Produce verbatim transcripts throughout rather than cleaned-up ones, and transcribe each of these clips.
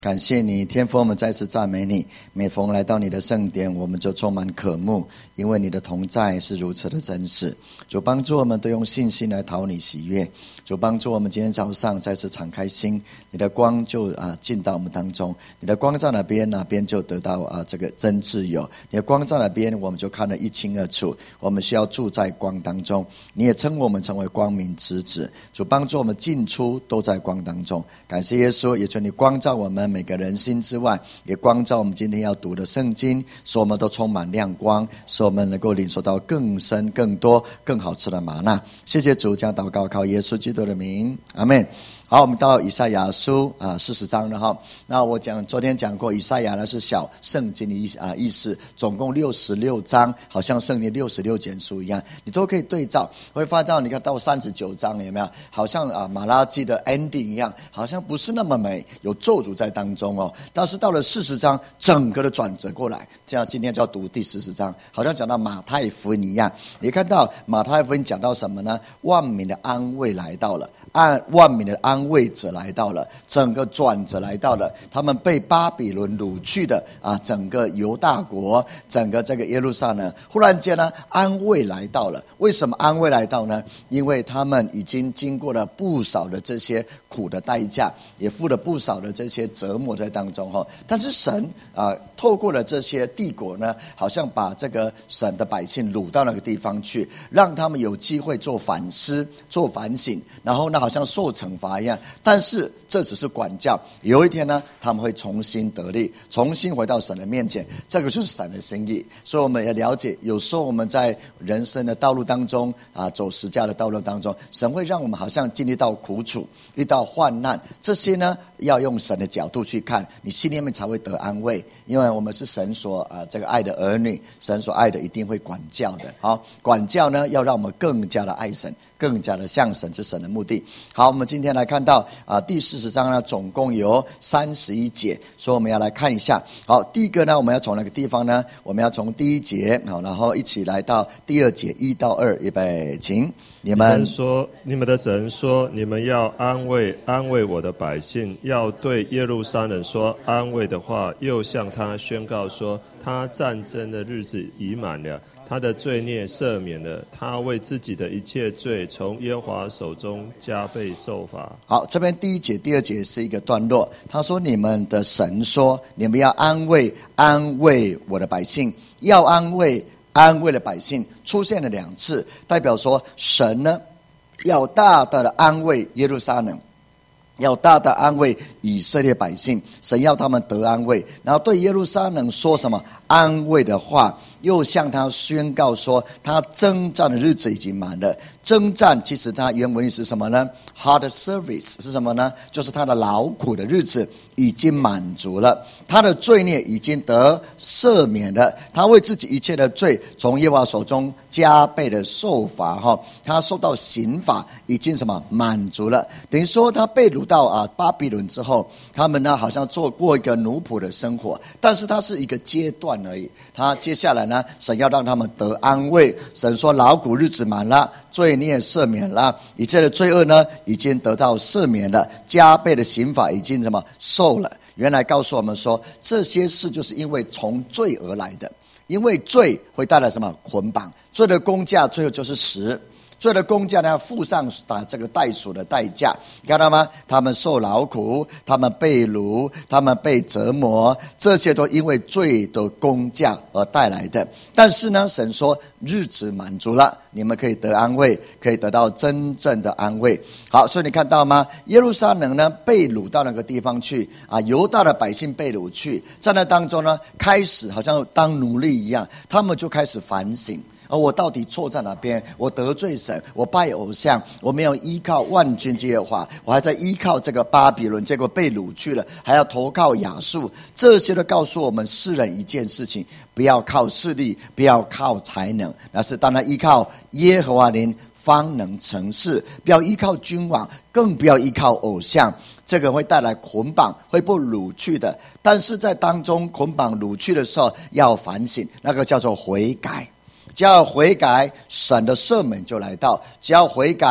感谢你，天父，我们再次赞美你。每逢来到你的圣典，我们就充满渴慕，因为你的同在是如此的真实。主帮助我们都用信心来讨你喜悦。主帮助我们今天早上再次敞开心，你的光就啊进到我们当中。你的光在哪边，哪边就得到啊这个真自由。你的光在哪边，我们就看得一清二楚。我们需要住在光当中。你也称我们成为光明之子。主帮助我们进出都在光当中。感谢耶稣，也求你光照我们每个人心之外，也光照我们今天要读的圣经，使我们都充满亮光，使我们能够领受到更深更多更好吃的玛纳。谢谢主，将祷告靠耶稣基督的名，阿们。好，我们到以赛亚书啊四十章了哈。那我讲昨天讲过，以赛亚呢是小圣经的意啊意思，总共六十六章，好像圣经六十六卷书一样，你都可以对照。会发到你看到三十九章有没有？好像啊马拉基的 ending 一样，好像不是那么美，有咒诅在当中哦。但是到了四十章，整个的转折过来，这样今天就要读第四十章，好像讲到马太福音一样。你看到马太福音讲到什么呢？万民的安慰来到了。按万民的安慰者来到了，整个转折来到了，他们被巴比伦掳去的啊，整个犹大国，整个这个耶路撒冷，忽然间呢，安慰来到了。为什么安慰来到呢？因为他们已经经过了不少的这些苦的代价，也付了不少的这些折磨在当中哈。但是神啊，透过了这些帝国呢，好像把这个神的百姓掳到那个地方去，让他们有机会做反思、做反省，然后呢，好像受惩罚一样。但是这只是管教，有一天呢，他们会重新得力，重新回到神的面前，这个就是神的心意。所以我们也了解，有时候我们在人生的道路当中啊，走十架的道路当中，神会让我们好像经历到苦楚，遇到患难，这些呢要用神的角度去看，你心里面才会得安慰。因为我们是神所啊这个爱的儿女，神所爱的一定会管教的。好，管教呢要让我们更加的爱神，更加的像神，是神的目的。好，我们今天来看到啊第四十章呢，总共有三十一节，所以我们要来看一下。好，第一个呢，我们要从哪个地方呢？我们要从第一节，好，然后一起来到第二节一到二，预备，请。你们说，你们的神说，你们要安慰安慰我的百姓，要对耶路撒冷说安慰的话，又向他宣告说，他战争的日子已满了，他的罪孽赦免了，他为自己的一切罪从耶和华手中加倍受罚。 好，这边第一节第二节是一个段落，他说你们的神说，你们要安慰安慰我的百姓，要安慰安慰了百姓，出现了两次，代表说神呢要大大的安慰耶路撒冷，要大大安慰以色列百姓，神要他们得安慰，然后对耶路撒冷说什么安慰的话，又向他宣告说他征战的日子已经满了。征战其实它原文意是什么呢？ Hard service 是什么呢？就是他的劳苦的日子已经满足了，他的罪孽已经得赦免了，他为自己一切的罪从耶和华手中加倍的受罚，他受到刑罚已经什么满足了。等于说他被掳到啊巴比伦之后，他们呢好像做过一个奴仆的生活，但是它是一个阶段而已。他接下来呢，神要让他们得安慰。神说劳苦日子满了，罪孽赦免了，一切的罪恶呢已经得到赦免了，加倍的刑罚已经什么受了。原来告诉我们说，这些事就是因为从罪而来的，因为罪会带来什么捆绑，罪的工价最后就是死，罪的工价呢，要付上打这个代赎的代价，看到吗？他们受劳苦，他们被掳，他们被折磨，这些都因为罪的工价而带来的。但是呢，神说日子满足了，你们可以得安慰，可以得到真正的安慰。好，所以你看到吗？耶路撒冷呢被掳到那个地方去啊，犹大的百姓被掳去，在那当中呢，开始好像当奴隶一样，他们就开始反省。而我到底错在哪边？我得罪神，我拜偶像，我没有依靠万军之耶和华，我还在依靠这个巴比伦，结果被掳去了，还要投靠亚述。这些都告诉我们世人一件事情：不要靠势力，不要靠才能，而是当然依靠耶和华您方能成事。不要依靠君王，更不要依靠偶像，这个会带来捆绑，会被掳去的。但是在当中捆绑掳去的时候，要反省，那个叫做悔改。只要悔改，神的赦免就来到；只要悔改，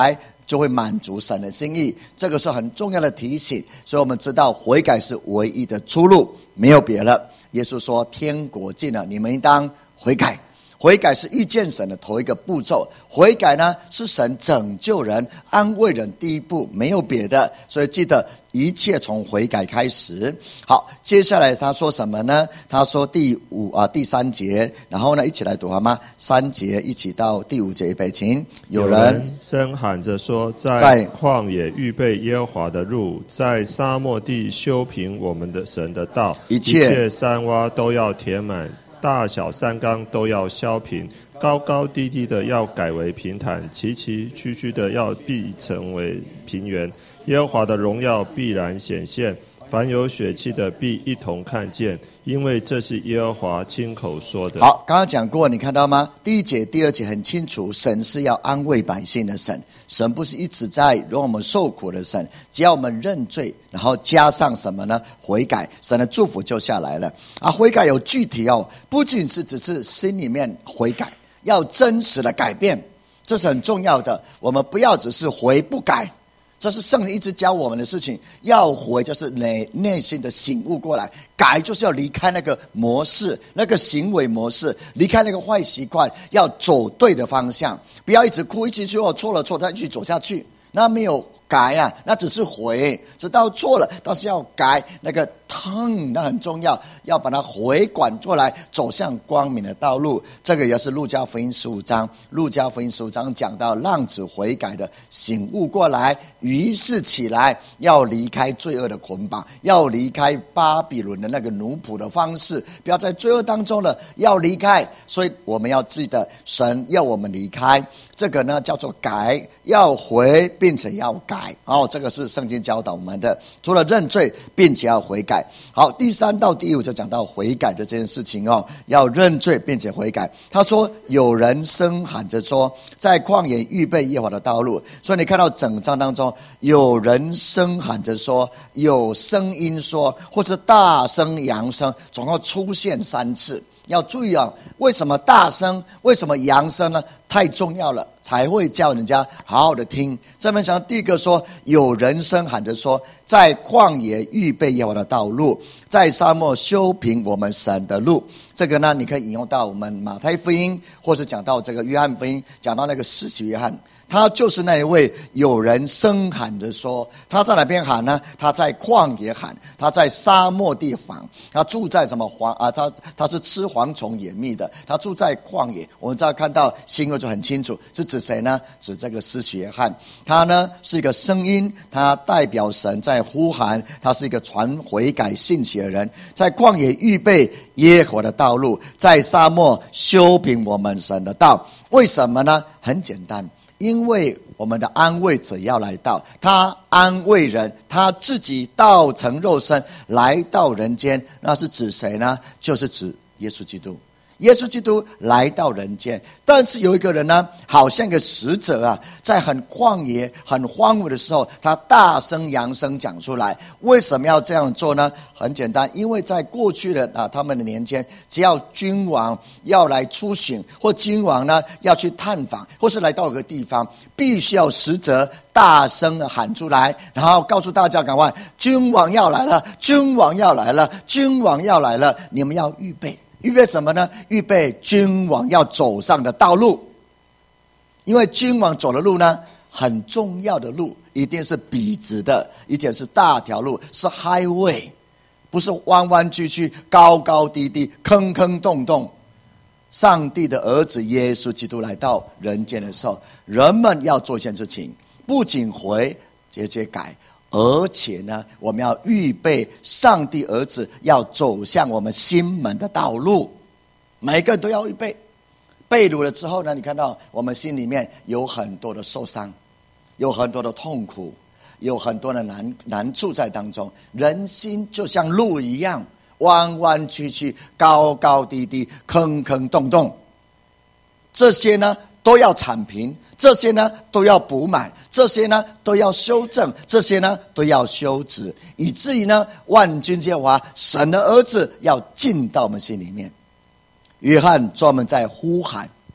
就会满足神的心意。这个是很重要的提醒，所以我们知道悔改是唯一的出路，没有别了。耶稣说天国近了，你们应当悔改。悔改是遇见神的头一个步骤，悔改呢是神拯救人安慰人第一步，没有别的。所以记得一切从悔改开始。好，接下来他说什么呢？他说第五啊第三节，然后呢一起来读好吗？三节一起到第五节，预备请。有人声喊着说，在旷野预备耶和华的路，在沙漠地修平我们的神的道， 一切一切山洼都要填满，大小山冈都要削平，高高低低的要改为平坦，崎崎岖岖的要必成为平原。耶和华的荣耀必然显现，凡有血气的必一同看见，因为这是耶和华亲口说的。 好，刚刚讲过，你看到吗？第一节第二节很清楚，神是要安慰百姓的神，神不是一直在让我们受苦的神，只要我们认罪，然后加上什么呢？悔改，神的祝福就下来了。啊，悔改有具体哦，不仅是只是心里面悔改，要真实的改变，这是很重要的。我们不要只是悔不改，这是圣灵一直教我们的事情。要悔就是内内心的醒悟过来，改就是要离开那个模式，那个行为模式，离开那个坏习惯，要走对的方向，不要一直哭，一直说我错了错了，再去走下去，那没有改啊，那只是悔，知道错了，但是要改那个turn，那很重要，要把它回转过来，走向光明的道路。这个也是路加福音十五章，路加福音十五章讲到浪子悔改的醒悟过来，于是起来要离开罪恶的捆绑，要离开巴比伦的那个奴仆的方式，不要在罪恶当中了，要离开。所以我们要记得，神要我们离开，这个呢叫做改，要回并且要改。哦，这个是圣经教导我们的，除了认罪并且要悔改。好，第三到第五就讲到悔改的这件事情哦，要认罪并且悔改。他说有人声喊着说，在旷野预备耶和华的道路。所以你看到整章当中有人声喊着说，有声音说，或者大声扬声，总共出现三次。要注意啊，为什么大声，为什么扬声呢？太重要了，才会叫人家好好的听。这边讲第一个说，有人声喊着说，在旷野预备耶和华的道路，在沙漠修平我们神的路。这个呢，你可以引用到我们马太福音，或是讲到这个约翰福音，讲到那个施洗约翰，他就是那一位有人声喊着说，他在哪边喊呢？他在旷野喊，他在沙漠地方，他住在什么黄啊？他他是吃蝗虫野蜜的，他住在旷野。我们知道看到新约就很清楚，是指谁呢？指这个施洗约翰。他呢是一个声音，他代表神在呼喊，他是一个传悔改信息的人，在旷野预备耶和华的道路，在沙漠修平我们神的道。为什么呢？很简单，因为我们的安慰者要来到，他安慰人，他自己道成肉身来到人间，那是指谁呢？就是指耶稣基督。耶稣基督来到人间，但是有一个人呢，好像一个使者啊，在很旷野很荒芜的时候，他大声扬声讲出来。为什么要这样做呢？很简单，因为在过去的啊他们的年间，只要君王要来出巡，或君王呢要去探访，或是来到一个地方，必须要使者大声的喊出来，然后告诉大家赶快，君王要来了，君王要来了，君王要来了，你们要预备。预备什么呢？预备君王要走上的道路。因为君王走的路呢，很重要的路，一定是笔直的，一定是大条路，是 highway， 不是弯弯曲曲、高高低低、坑坑洞洞。上帝的儿子耶稣基督来到人间的时候，人们要做一件事情，不仅回节节改，而且呢，我们要预备上帝儿子要走向我们心门的道路，每个人都要预备。被掳了之后呢，你看到我们心里面有很多的受伤，有很多的痛苦，有很多的难难处在当中。人心就像路一样，弯弯曲曲、高高低低、坑坑洞洞，这些呢都要铲平，这些呢都要补满，这些呢都要修正，这些呢都要修直，以至于呢万军之耶和华神的儿子要进到我们心里面。约翰专门在呼喊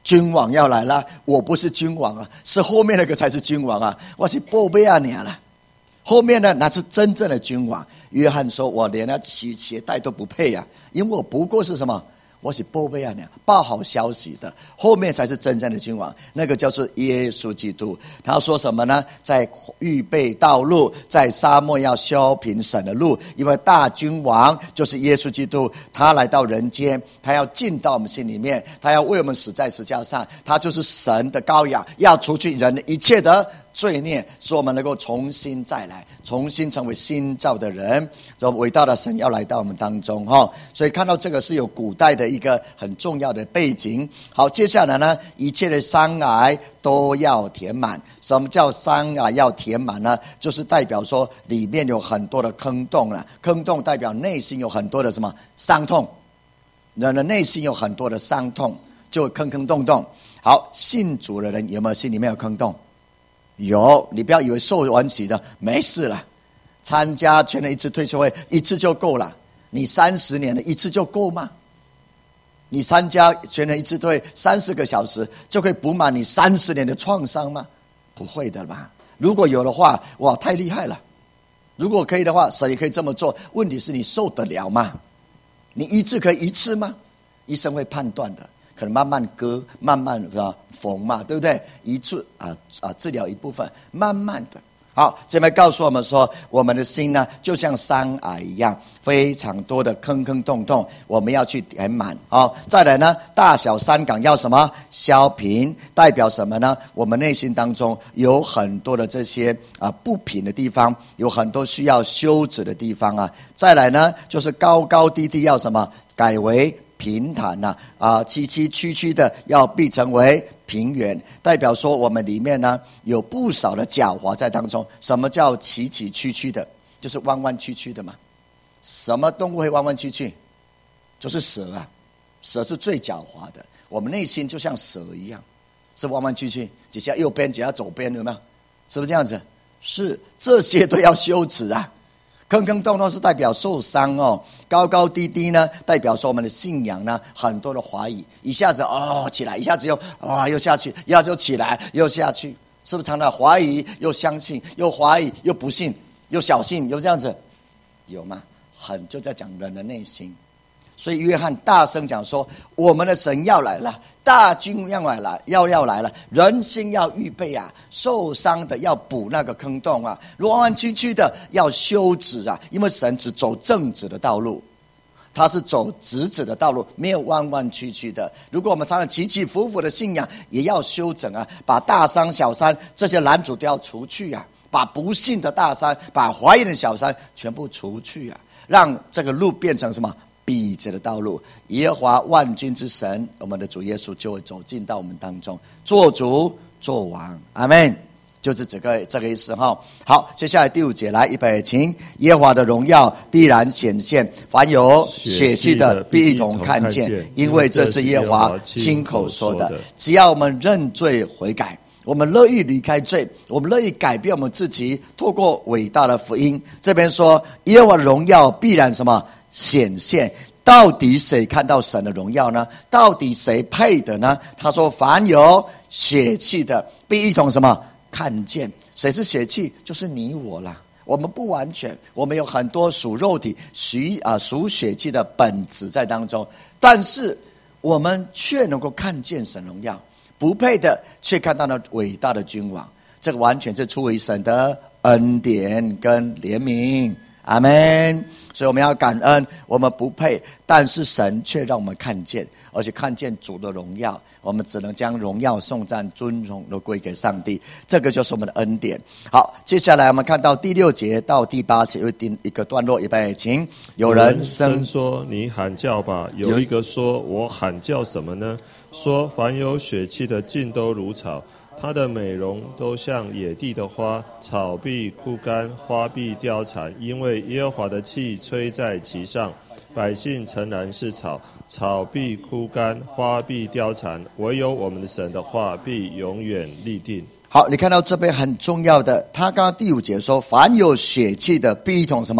君王要来了，我不是君王啊，是后面那个才是君王啊，我是宝贝啊你了。后面呢，那是真正的君王。约翰说：“我连那鞋鞋带都不配啊，因为我不过是什么？我是宝贝啊你，报好消息的。后面才是真正的君王，那个叫做耶稣基督。他说什么呢？在预备道路，在沙漠要修平神的路，因为大君王就是耶稣基督，他来到人间，他要进到我们心里面，他要为我们死在十字架上，他就是神的羔羊，要除去人的一切的罪孽，使我们能够重新再来，重新成为新造的人。这伟大的神要来到我们当中哈，所以看到这个是有古代的一个很重要的背景。好，接下来呢，一切的山崖都要填满。什么叫山崖要填满呢？就是代表说里面有很多的坑洞了，坑洞代表内心有很多的什么伤痛，人的内心有很多的伤痛，就坑坑洞洞。好，信主的人有没有心里面有坑洞？有，你不要以为受完洗的没事了，参加全人一次退休会一次就够了。你三十年的一次就够吗？你参加全人一次退三十个小时就可以补满你三十年的创伤吗？不会的吧。如果有的话，哇，太厉害了。如果可以的话，神也可以这么做。问题是你受得了吗？你医治可以一次吗？医生会判断的，可能慢慢割，慢慢缝嘛，对不对？一次啊啊治疗一部分，慢慢的。好，这边告诉我们说，我们的心呢，就像山崖一样，非常多的坑坑洞洞，我们要去填满。好，再来呢，大小山岗要什么？削平，代表什么呢？我们内心当中有很多的这些啊不平的地方，有很多需要修止的地方啊。再来呢，就是高高低低要什么？改为平坦呐、啊，啊，崎崎岖岖的要必成为平原，代表说我们里面呢有不少的狡猾在当中。什么叫崎崎岖岖的？就是弯弯曲曲的嘛。什么动物会弯弯曲曲？就是蛇啊，蛇是最狡猾的。我们内心就像蛇一样，是弯弯曲曲，几下右边，几下左边，有没有？是不是这样子？是，这些都要修止啊。坑坑洞洞是代表受伤哦，高高低低呢，代表说我们的信仰呢很多的怀疑，一下子哦起来，一下子又啊、哦、又下去，一下子又起来又下去，是不是常常怀疑又相信，又怀疑又不信，又小信，又这样子，有吗？很就在讲人的内心。所以约翰大声讲说，我们的神要来了，大君要来了，要要来了，人心要预备啊，受伤的要补那个坑洞啊，弯弯曲曲的要修止啊，因为神只走正直的道路，他是走直直的道路，没有弯弯曲曲的。如果我们常常起起伏伏的信仰，也要修整啊，把大山小山这些拦阻都要除去啊，把不信的大山，把怀疑的小山全部除去啊，让这个路变成什么？笔直的道路。耶和华万军之神，我们的主耶稣就会走进到我们当中，做主做王。阿们。就是这个这个意思哈。好，接下来第五节来，预备请。耶和华的荣耀必然显现，凡有血气的必一同看见，因为这是耶和华亲口说的。只要我们认罪悔改，我们乐意离开罪，我们乐意改变我们自己，透过伟大的福音。这边说耶和华的荣耀必然什么显现？到底谁看到神的荣耀呢？到底谁配的呢？他说凡有血气的必一同什么看见。谁是血气？就是你我啦。我们不完全，我们有很多属肉体属啊属血气的本质在当中，但是我们却能够看见神荣耀，不配的却看到了伟大的君王。这个完全是出于神的恩典跟怜悯。阿们。所以我们要感恩，我们不配，但是神却让我们看见，而且看见主的荣耀，我们只能将荣耀颂赞尊荣都归给上帝，这个就是我们的恩典。好，接下来我们看到第六节到第八节有一个段落，预备请。有人声说你喊叫吧，有一个说我喊叫什么呢？说凡有血气的尽都如草，它的美容都像野地的花，草必枯干，花必凋残，因为耶和华的气吹在其上。百姓诚然是草，草必枯干，花必凋残，唯有我们的神的话必永远立定。 好，你看到这边很重要的，他刚刚第五节说凡有血气的必一同什么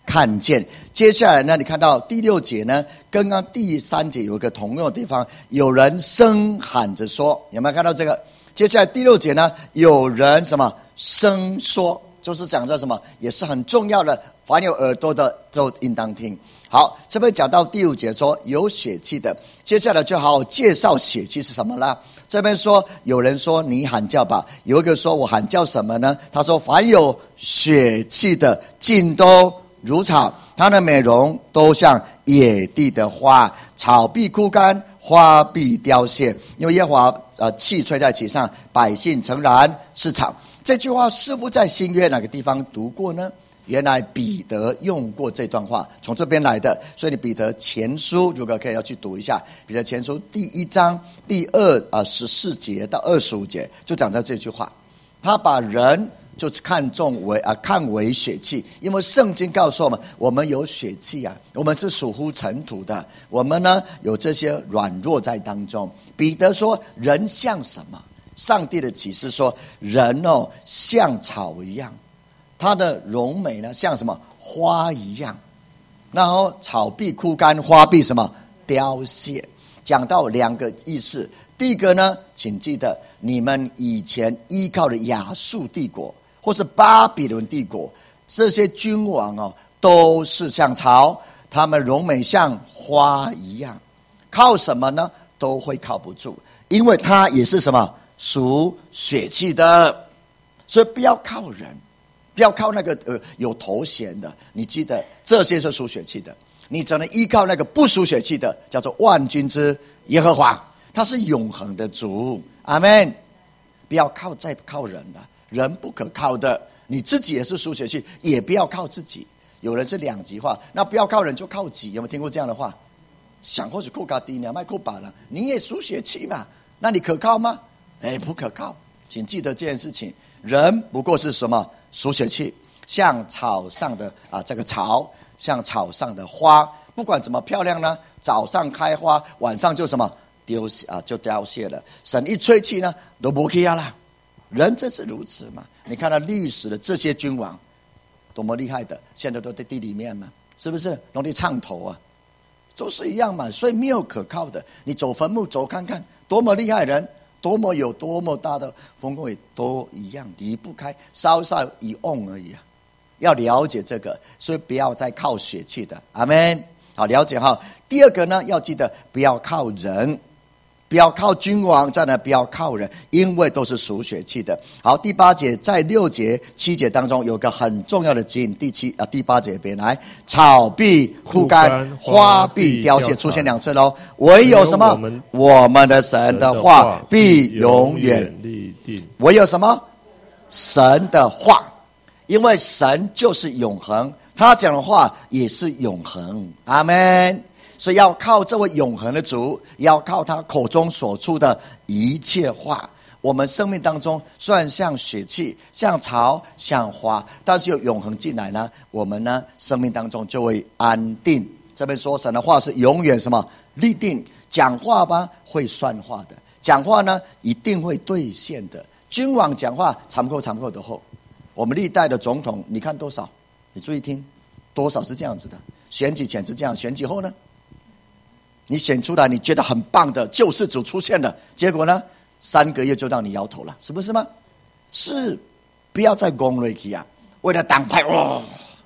看见。接下来呢，你看到第六节呢，刚刚第三节有一个同样的地方，有人声喊着说，有没有看到这个？接下来第六节呢，有人什么声说，就是讲到什么，也是很重要的，凡有耳朵的就应当听。好，这边讲到第五节说有血气的，接下来就好好介绍血气是什么了。这边说有人说你喊叫吧，有一个说我喊叫什么呢？他说凡有血气的尽都如草，它的美容都像野地的花，草必枯干，花必凋谢，因为耶和华呃气吹在其上，百姓诚然是草。这句话师父在新约哪个地方读过呢？原来彼得用过这段话，从这边来的。所以你彼得前书如果可以要去读一下，彼得前书第一章第二啊十四节到二十五节就讲到这句话。他把人就看重为啊看为血气，因为圣经告诉我们，我们有血气啊，我们是属乎尘土的，我们呢有这些软弱在当中。彼得说，人像什么？上帝的启示说，人哦像草一样。它的荣美呢，像什么花一样，然后草必枯干，花必什么凋谢。讲到两个意思，第一个呢，请记得你们以前依靠的亚述帝国或是巴比伦帝国，这些君王哦，都是像草，他们荣美像花一样，靠什么呢？都会靠不住，因为它也是什么属血气的，所以不要靠人。不要靠那个呃有头衔的，你记得这些是属血气的，你只能依靠那个不属血气的，叫做万军之耶和华，他是永恒的主。阿们。不要靠再靠人了，人不可靠的，你自己也是属血气，也不要靠自己。有人是两极化，那不要靠人就靠己，有没有听过这样的话？想或许扣嘎低，你卖扣把了，你也属血气嘛，那你可靠吗？哎，不可靠。请记得这件事情，人不过是什么？属血气，像草上的啊这个草，像草上的花，不管怎么漂亮呢，早上开花，晚上就什么丢啊就凋谢了。神一吹气呢，都不去了。人真是如此嘛？你看到历史的这些君王，多么厉害的，现在都在地里面嘛，是不是？容易唱头啊，都是一样嘛。所以没有可靠的，你走坟墓走看看，多么厉害的人。多么有多么大的丰功，都一样离不开稍稍一瓮而已啊！要了解这个，所以不要再靠血气的。阿们。好，了解哈。第二个呢，要记得不要靠人，不要靠君王，再来不要靠人，因为都是属血气的。好，第八节在六节七节当中有个很重要的指引，第七啊第八节边来，草必枯干，花必凋谢，出现两次喽。唯有什么？我们的神的话必永远立定。唯有什么？神的话，因为神就是永恒，他讲的话也是永恒。阿们。所以要靠这位永恒的主，要靠他口中所出的一切话。我们生命当中虽然像血气，像草，像花，但是有永恒进来呢，我们呢生命当中就会安定。这边说神的话是永远什么立定，讲话吧会算话的，讲话呢一定会兑现的。君王讲话长口长口的后，我们历代的总统你看多少？你注意听，多少是这样子的？选举前是这样，选举后呢？你选出来你觉得很棒的救世主出现了，结果呢三个月就让你摇头了，是不是吗？是，不要再攻瑞奇啊！为了党派哦，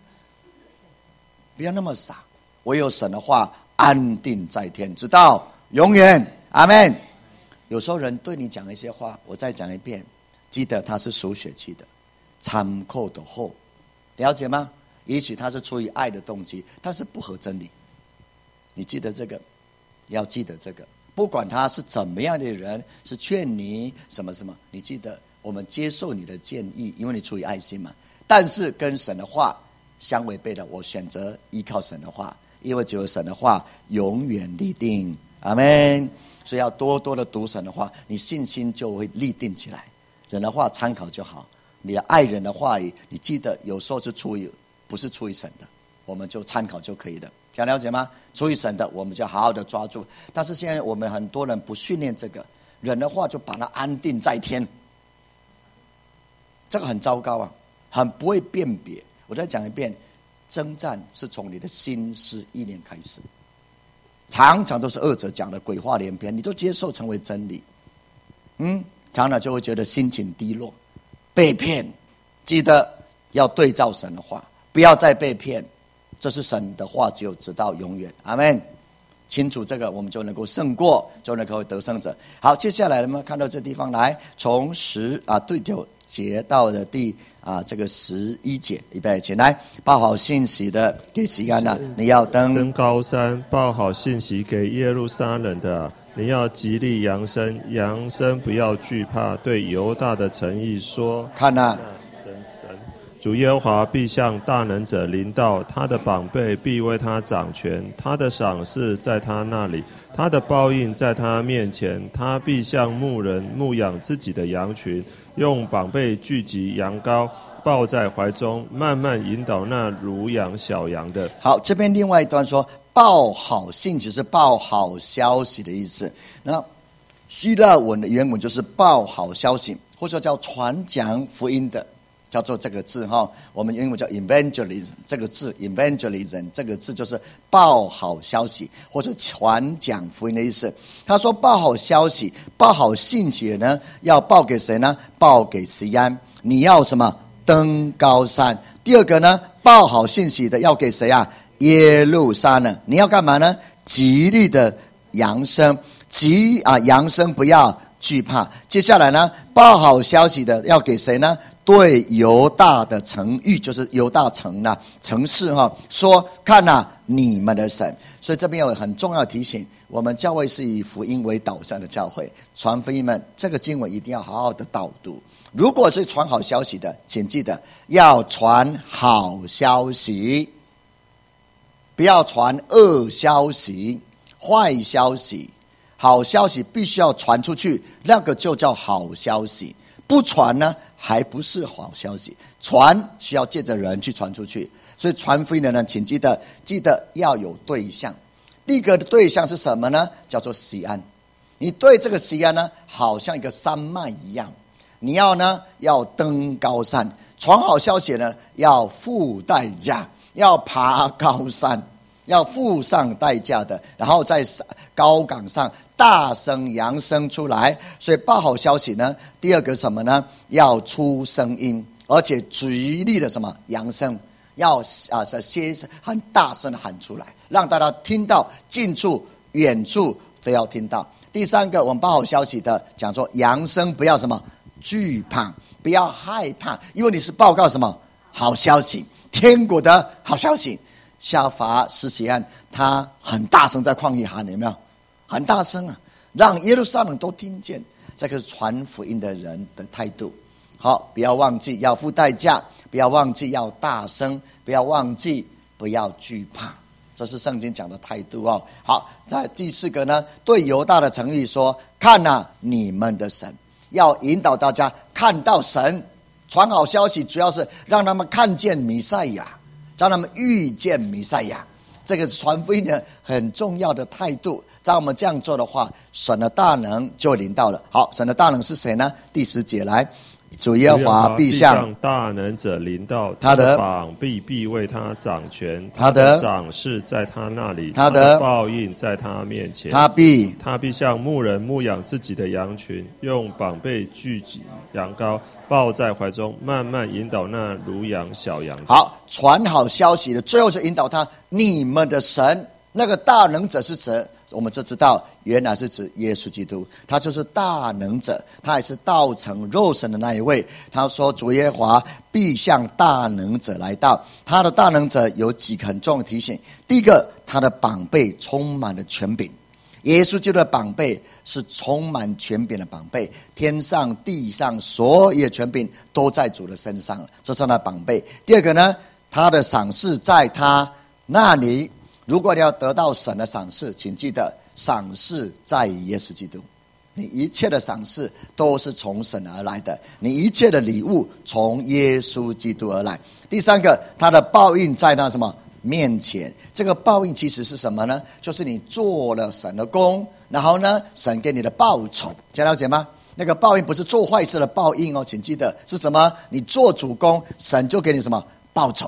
不要那么傻。唯有神的话安定在天，直到永远。阿们。有时候人对你讲一些话，我再讲一遍，记得他是属血气的，参扣的后，了解吗？也许他是出于爱的动机，但是不合真理。你记得这个，要记得这个，不管他是怎么样的人，是劝你什么什么，你记得我们接受你的建议，因为你出于爱心嘛。但是跟神的话相违背的，我选择依靠神的话，因为只有神的话永远立定。阿们。所以要多多的读神的话，你信心就会立定起来。人的话参考就好，你的爱人的话语，你记得有时候是出于不是出于神的，我们就参考就可以了。想了解吗？出于神的，我们就好好的抓住。但是现在我们很多人不训练这个，人的话就把它安定在天，这个很糟糕啊，很不会辨别。我再讲一遍， 征战是从你的心思意念开始，常常都是恶者讲的鬼话连篇，你都接受成为真理，嗯，常常就会觉得心情低落，被骗。记得要对照神的话，不要再被骗，这是神的话，只有直到永远。阿们。清楚这个，我们就能够胜过，就能够得胜者。好，接下来我们看到这地方来，从十啊第九节到的第啊这个十一节，预备起来，报好信息的给西安啊，你要登登高山，报好信息给耶路撒冷的，你要极力扬声，扬声不要惧怕，对犹大的诚意说， 看啊。 主耶和华必向大能者临到，他的膀臂必为他掌权，他的赏赐在他那里，他的报应在他面前。他必像牧人牧养自己的羊群，用膀臂聚集羊羔，抱在怀中，慢慢引导那乳养小羊的。 好，这边另外一段说报好信，只是报好消息的意思。那希腊文的原文就是报好消息，或者叫传讲福音的，叫做这个字哈，我们英文叫 evangelism， 这个字 evangelism 这个字就是报好消息或者传讲福音的意思。他说报好消息，报好信息呢，要报给谁呢？报给西安，你要什么？登高山。第二个呢，报好信息的要给谁啊？耶路撒冷，你要干嘛呢？极力的扬声，极啊扬声，不要惧怕。接下来呢，报好消息的要给谁呢？对犹大的城域，就是犹大城啊城市哈，说看啊你们的神。所以这边有很重要的提醒，我们教会是以福音为导向的教会，传福音们这个经文一定要好好的导读。如果是传好消息的，请记得要传好消息，不要传恶消息、坏消息。好消息必须要传出去，那个就叫好消息。不传呢，还不是好消息。传需要借着人去传出去，所以传福音的人，请记得，记得要有对象。第一个的对象是什么呢？叫做西安。你对这个西安呢，好像一个山脉一样，你要呢要登高山，传好消息呢要付代价，要爬高山，要付上代价的，然后在高岗上大声扬声出来。所以报好消息呢，第二个什么呢？要出声音，而且极力的什么扬声，要啊些很大声的喊出来，让大家听到，近处远处都要听到。第三个，我们报好消息的讲说扬声，不要什么惧怕，不要害怕，因为你是报告什么好消息，天国的好消息。夏法施洗汉他很大声在旷野喊，有没有？很大声啊，让耶路撒冷都听见。这个是传福音的人的态度。好，不要忘记要付代价，不要忘记要大声，不要忘记不要惧怕，这是圣经讲的态度哦。好，在第四个呢，对犹大的诚意说，看啊你们的神，要引导大家看到神。传好消息主要是让他们看见弥赛亚，让他们遇见弥赛亚，这个传福音的很重要的态度。在我们这样做的话，神的大能就临到了。好，神的大能是谁呢？第十节来，主耶和华必向大能者临到， 他的膀臂必为他掌权， 他的赏识在他那里， 他的报应在他面前。 他必他必像牧人牧养自己的羊群，用膀臂聚集羊羔，抱在怀中，慢慢引导那乳养小羊。 好，传好消息的，最后就引导他，你们的神，那个大能者是谁？我们就知道原来是指耶稣基督，他就是大能者，他也是道成肉身的那一位。他说主耶和华必向大能者来到，他的大能者有几个很重要的提醒。第一个，他的膀臂充满了权柄，耶稣基督的膀臂是充满权柄的膀臂，天上地上所有的权柄都在主的身上，这是他的膀臂。第二个呢，他的赏赐在他那里。如果你要得到神的赏赐，请记得赏赐在于耶稣基督，你一切的赏赐都是从神而来的，你一切的礼物从耶稣基督而来。第三个，他的报应在那什么面前。这个报应其实是什么呢？就是你做了神的工，然后呢神给你的报酬，这样了解吗？那个报应不是做坏事的报应哦，请记得是什么？你做主工，神就给你什么报酬。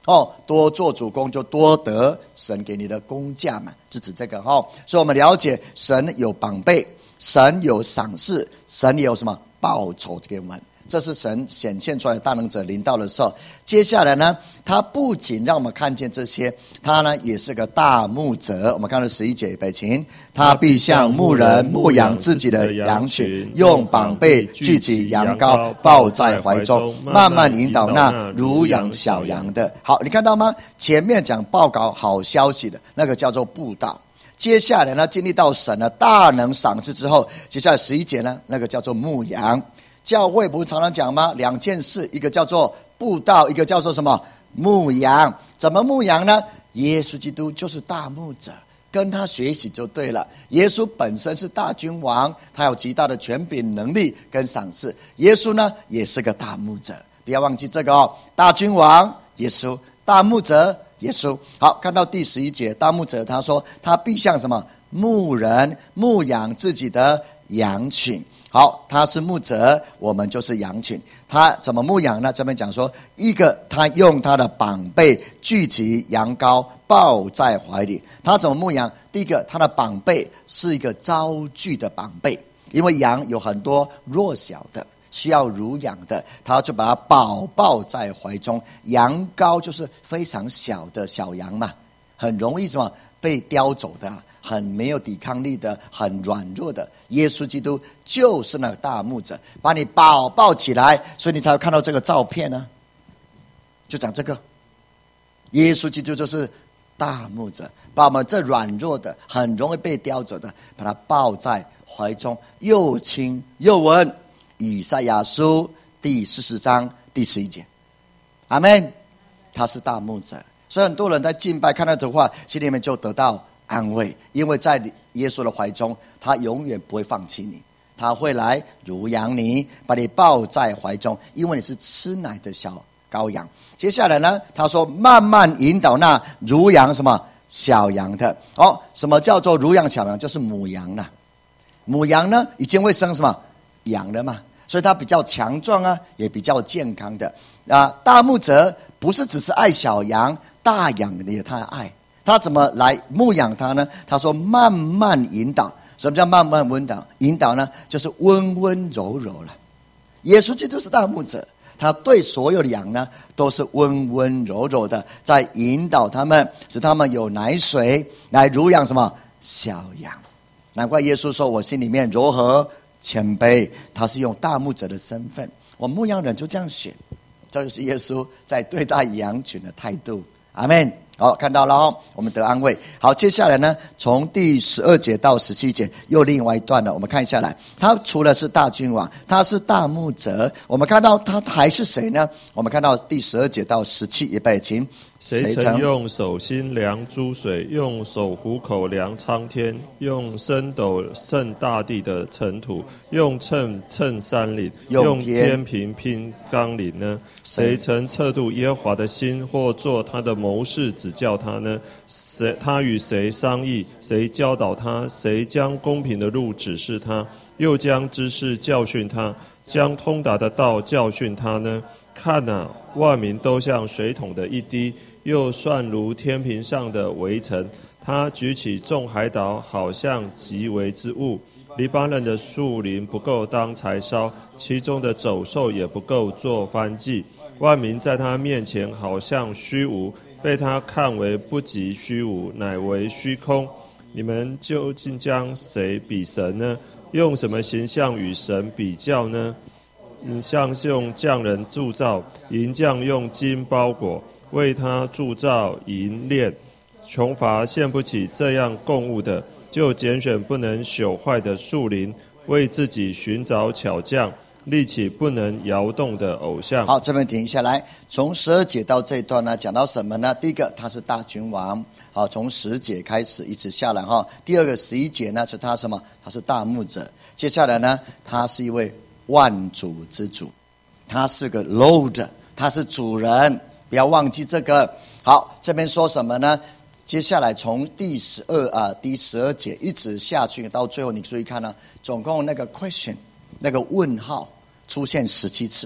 哦，多做主工就多得神给你的工价嘛，就指这个哦。所以我们了解神有绑备，神有赏赐，神也有什么报酬给我们。这是神显现出来的大能者临到的时候。接下来呢，他不仅让我们看见这些，他呢也是个大牧者。我们看到十一节，北琴，他必像牧人牧养自己的羊群，用膀臂聚集羊羔，抱在怀中，慢慢引导那乳养小羊的。好，你看到吗？前面讲报告好消息的那个叫做布道，接下来呢，经历到神的大能赏赐之后，接下来十一节呢，那个叫做牧羊。教会不是常常讲吗？两件事，一个叫做布道，一个叫做什么？牧羊。怎么牧羊呢？耶稣基督就是大牧者，跟他学习就对了。耶稣本身是大君王，他有极大的权柄、能力跟赏赐。耶稣呢，也是个大牧者，不要忘记这个哦。大君王耶稣，大牧者耶稣。好，看到第十一节，大牧者他说，他必像什么？牧人牧养自己的羊群。好，他是牧者，我们就是羊群。他怎么牧养呢？这边讲说，一个他用他的膀臂聚集羊羔，抱在怀里。他怎么牧养？第一个，他的膀臂是一个招聚的膀臂，因为羊有很多弱小的需要乳养的，他就把它抱抱在怀中。羊羔就是非常小的小羊嘛，很容易什么被叼走的，很没有抵抗力的，很软弱的。耶稣基督就是那个大牧者，把你抱抱起来，所以你才会看到这个照片呢、啊。就讲这个，耶稣基督就是大牧者，把我们这软弱的、很容易被叼走的，把它抱在怀中，又亲又温。以赛亚书第四十章第十一节，阿们。他是大牧者，所以很多人在敬拜看到图画，心里面就得到安慰，因为在耶稣的怀中，他永远不会放弃你，他会来乳养你，把你抱在怀中，因为你是吃奶的小羔羊。接下来呢，他说慢慢引导那乳养什么小羊的。哦，什么叫做乳养小羊？就是母羊了。母羊呢，已经会生什么羊了嘛，所以它比较强壮啊，也比较健康的啊。大牧者不是只是爱小羊，大羊也他爱。他怎么来牧养他呢？他说慢慢引导。什么叫慢慢引导？引导呢，就是温温柔柔了。耶稣基督是大牧者，他对所有的羊呢，都是温温柔柔的，在引导他们，使他们有奶水来乳养什么小羊。难怪耶稣说，我心里面柔和谦卑。他是用大牧者的身份，我牧羊人就这样选。这就是耶稣在对待羊群的态度。阿们。好，看到了哦，我们得安慰。好，接下来呢，从第十二节到十七节又另外一段了。我们看下来，他除了是大君王，他是大牧者，我们看到他还是谁呢？我们看到第十二节到十七节，北琴。 谁曾用手心量诸水，用手虎口量苍天，用升斗称大地的尘土，用秤称山岭，用天平拼纲岭呢？谁曾测度耶和华的心，或做他的谋士指教他呢？谁他与谁商议？谁教导他？谁将公平的路指示他？又将知识教训他？将通达的道教训他呢？看啊，万民都像水桶的一滴，又算如天平上的微尘。他举起众海岛，好像极为之物。黎巴嫩的树林不够当柴烧，其中的走兽也不够做燔祭。万民在他面前好像虚无，被他看为不及虚无，乃为虚空。你们究竟将谁比神呢？用什么形象与神比较呢？嗯，像用匠人铸造，银匠用金包裹，为他铸造银链。穷乏献不起这样供物的，就拣选不能朽坏的树林，为自己寻找巧匠，立起不能摇动的偶像。 好，这边停下来，从十二节到这一段呢，讲到什么呢？第一个，他是大君王。好，从十节开始一直下来哈。第二个十一节呢，是他什么？他是大牧者。接下来呢，他是一位万主之主，他是个 Lord， 他是主人，不要忘记这个。好，这边说什么呢？接下来从第十二啊，第十二节一直下去到最后，你注意看呢，总共那个 question 那个问号出现十七次。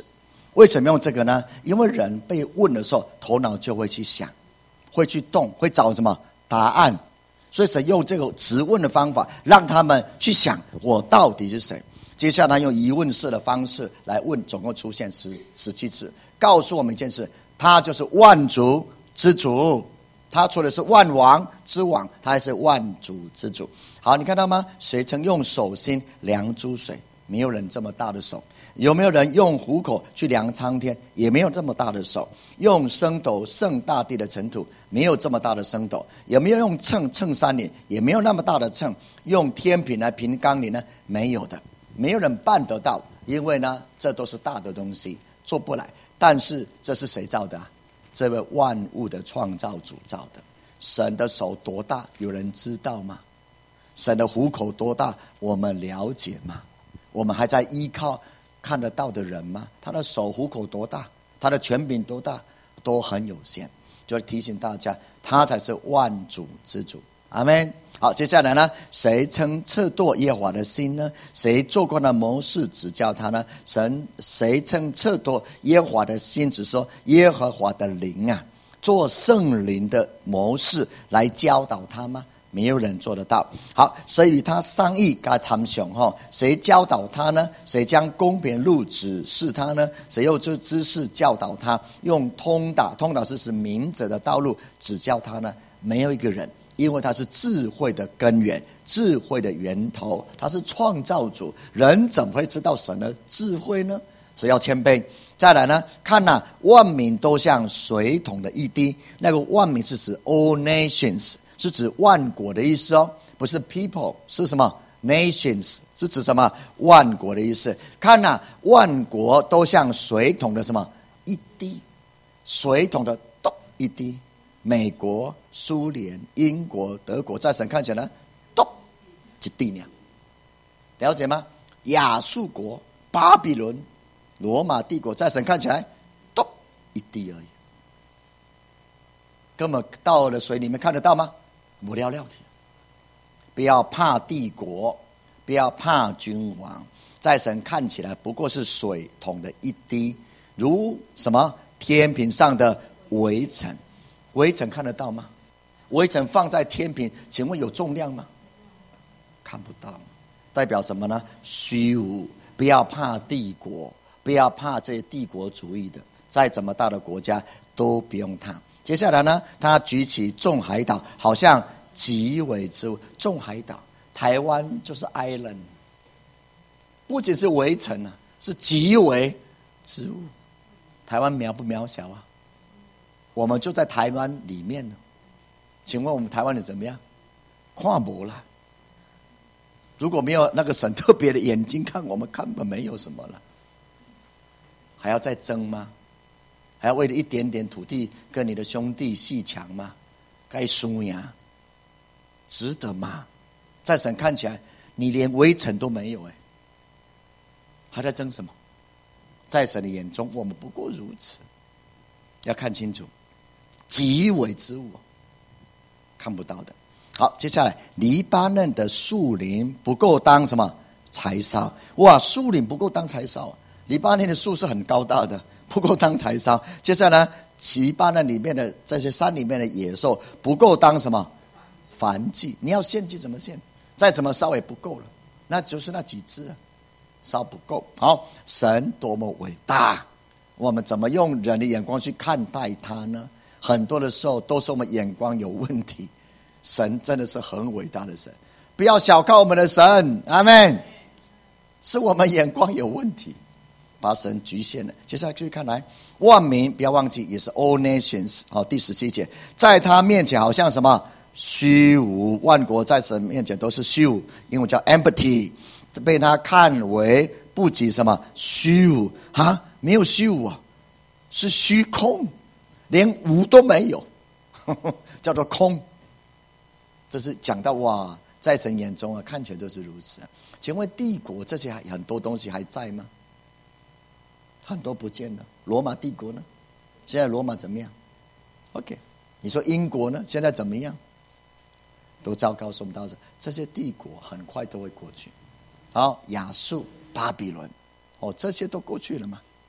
为什么用这个呢？因为人被问的时候，头脑就会去想，会去动，会找什么答案。所以神用这个质问的方法，让他们去想我到底是谁。接下来用疑问式的方式来问，总共出现十十七次，告诉我们一件事：他就是万主之主。他除了是万王之王，他还是万主之主。好，你看到吗？谁曾用手心量诸水？没有人这么大的手。有没有人用虎口去量苍天？也没有这么大的手。用升斗盛大地的尘土？没有这么大的升斗。有没有用秤称山岭？也没有那么大的秤。用天平来平冈岭呢？没有的，没有人办得到，因为呢，这都是大的东西，做不来。但是这是谁造的啊？这位万物的创造主造的。神的手多大，有人知道吗？神的虎口多大，我们了解吗？我们还在依靠看得到的人吗？他的手虎口多大，他的权柄多大，都很有限。就提醒大家，他才是万主之主。阿们。好，接下来呢？谁曾测度耶和华的心呢？谁做过那谋士指教他呢？神谁曾测度耶和华的心？只说耶和华的灵啊，做圣灵的谋士来教导他吗？没有人做得到。好，谁与他商议跟他参详？谁教导他呢？谁将公平路指示他呢？谁用这知识教导他？用通达，通达是使明哲的道路指教他呢？没有一个人。因为他是智慧的根源，智慧的源头，他是创造主，人怎么会知道神的智慧呢？所以要谦卑。再来呢，看啊，万民都像水桶的一滴。那个万民是指 all nations， 是指万国的意思哦，不是 people， 是什么 nations， 是指什么万国的意思。看啊，万国都像水桶的什么一滴，水桶的咚一滴。美国、苏联、英国、德国，在神看起来呢，咚一滴呢，了解吗？亚述国、巴比伦、罗马帝国，在神看起来，咚一滴而已，根本到了水里面看得到吗？无了了。不要怕帝国，不要怕君王，在神看起来不过是水桶的一滴，如什么天平上的微尘。微尘看得到吗？微尘放在天平，请问有重量吗？看不到。代表什么呢？虚无。不要怕帝国，不要怕这些帝国主义的，再怎么大的国家都不用怕。接下来呢，他举起众海岛，好像极为之物。众海岛，台湾就是 island， 不仅是微尘啊，是极为之物。台湾渺不渺小啊？我们就在台湾里面呢，请问我们台湾人怎么样？看不了。如果没有那个神特别的眼睛看我们，根本没有什么了。还要再争吗？还要为了一点点土地跟你的兄弟阋墙吗？该输呀，值得吗？在神看起来，你连微尘都没有，哎，还在争什么？在神的眼中，我们不过如此。要看清楚。极为之物，看不到的。好，接下来黎巴嫩的树林不够当什么柴烧？哇，树林不够当柴烧。黎巴嫩的树是很高大的，不够当柴烧。接下来呢，黎巴嫩里面的这些山里面的野兽不够当什么燔祭？你要献祭怎么献？再怎么烧也不够了，那就是那几只啊，烧不够。好，神多么伟大，我们怎么用人的眼光去看待他呢？很多的时候都是我们眼光有问题。神真的是很伟大的神，不要小看我们的神。阿们。是我们眼光有问题，把神局限了。接下来继续看来，万民不要忘记也是 all nations。 好，第十七节，在他面前好像什么虚无，万国在神面前都是虚无，英文叫 empty， 被他看为不及什么虚无啊，没有虚无啊，是虚空，连无都没有，呵呵，叫做空。这是讲到哇，在神眼中啊，看起来都是如此。请问帝国这些很多东西还在吗？很多不见了。罗马帝国呢？现在罗马怎么样 ？OK， 你说英国呢？现在怎么样？都糟糕，说不到这些帝国很快都会过去。好，亚述、巴比伦，哦，这些都过去了嘛？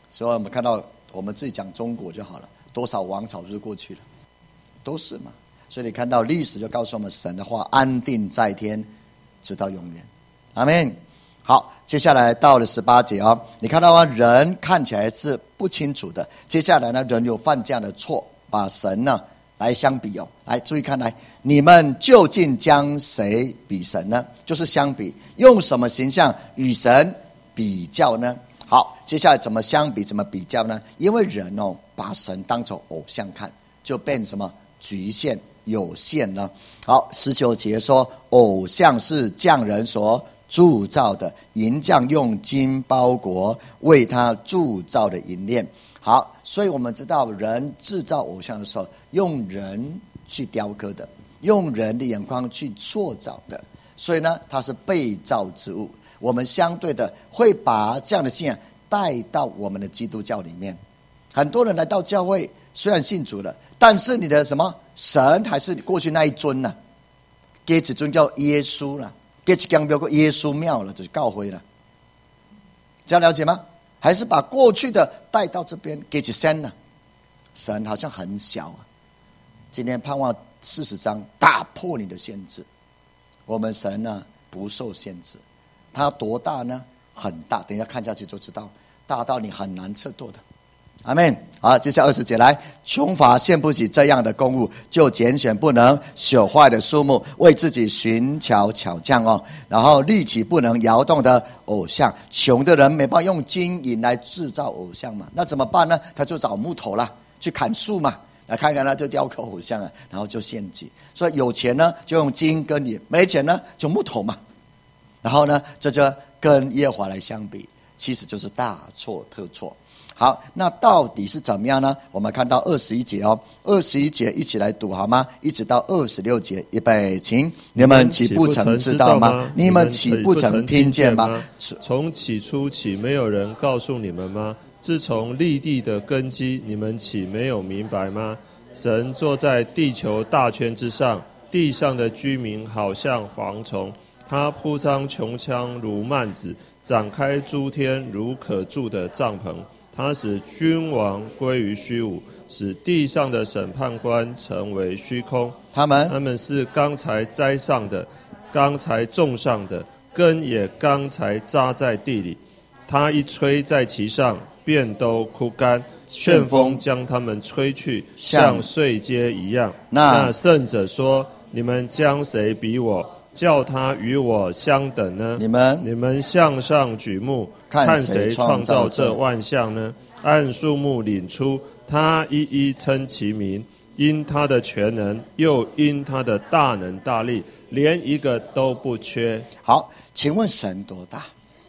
所以我们看到，我们自己讲中国就好了，多少王朝就是过去了，都是嘛。所以你看到历史就告诉我们，神的话安定在天，直到永远。阿们。好，接下来到了十八节哦，你看到吗？人看起来是不清楚的。接下来呢，人有犯这样的错，把神呢来相比哦。来，注意看来，你们究竟将谁比神呢？就是相比，用什么形象与神比较呢？好，接下来怎么相比，怎么比较呢？因为人哦，把神当作偶像看，就变什么局限、有限呢？好，十九节说，偶像是匠人所铸造的，银匠用金包裹为他铸造的银链。好，所以我们知道人制造偶像的时候，用人去雕刻的，用人的眼光去塑造的，所以呢，它是被造之物。我们相对的会把这样的信仰带到我们的基督教里面。很多人来到教会，虽然信主了，但是你的什么神还是过去那一尊呢、啊？给一尊叫耶稣了，给一间标个耶稣庙了，就是教会了。这样了解吗？还是把过去的带到这边，给一神呢？神好像很小啊。今天盼望四十章打破你的限制。我们神呢不受限制。它多大呢？很大，等一下看下去就知道，大到你很难测度的。阿们。好，接下来二十节来，穷乏献不起这样的供物，就拣选不能朽坏的树木，为自己寻巧巧匠哦，然后立起不能摇动的偶像。穷的人没办法用金银来制造偶像嘛，那怎么办呢？他就找木头啦，去砍树嘛，来看看他就雕刻偶像啊，然后就献祭。所以有钱呢就用金跟银，没钱呢就木头嘛。然后呢，这就跟耶和华来相比，其实就是大错特错。好，那到底是怎么样呢？我们看到二十一节哦，二十一节一起来读好吗？一直到二十六节，预备，请。你们岂不曾知道吗？你们岂不曾听见吗？ 从起初岂没有人告诉你们吗？自从立地的根基，你们岂没有明白吗？神坐在地球大圈之上，地上的居民好像蝗虫。他铺张穹苍如幔子，展开诸天如可住的帐篷。他使君王归于虚无，使地上的审判官成为虚空。 他们他们是刚才栽上的，刚才种上的，根也刚才扎在地里。他一吹在其上，便都枯干。旋风将他们吹去，像碎秸一样。那圣者说：你们将谁比我？叫他与我相等呢？ 你们你们向上举目，看谁创造这万象呢？按数目领出，他一一称其名，因他的全能，又因他的大能大力，连一个都不缺。 好，请问神多大？